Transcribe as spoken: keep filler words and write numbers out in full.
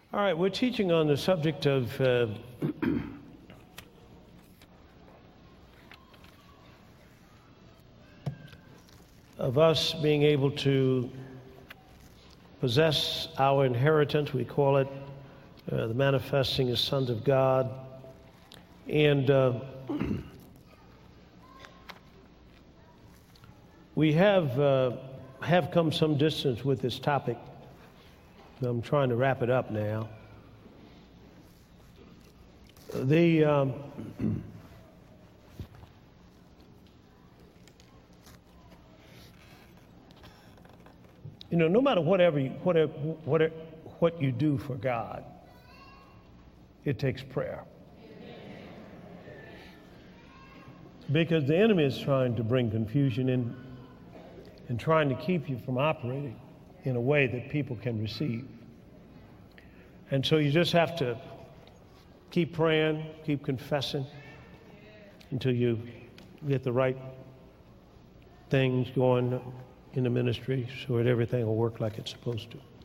All right, we're teaching on the subject of uh, of us being able to possess our inheritance. We call it uh, the manifesting as sons of God. And uh, we have uh, have come some distance with this topic. I'm trying to wrap it up now. The um, you know, no matter whatever you, whatever, whatever what you do for God, it takes prayer. Because the enemy is trying to bring confusion in and trying to keep you from operating in a way that people can receive. And so you just have to keep praying, keep confessing until you get the right things going in the ministry so that everything will work like it's supposed to.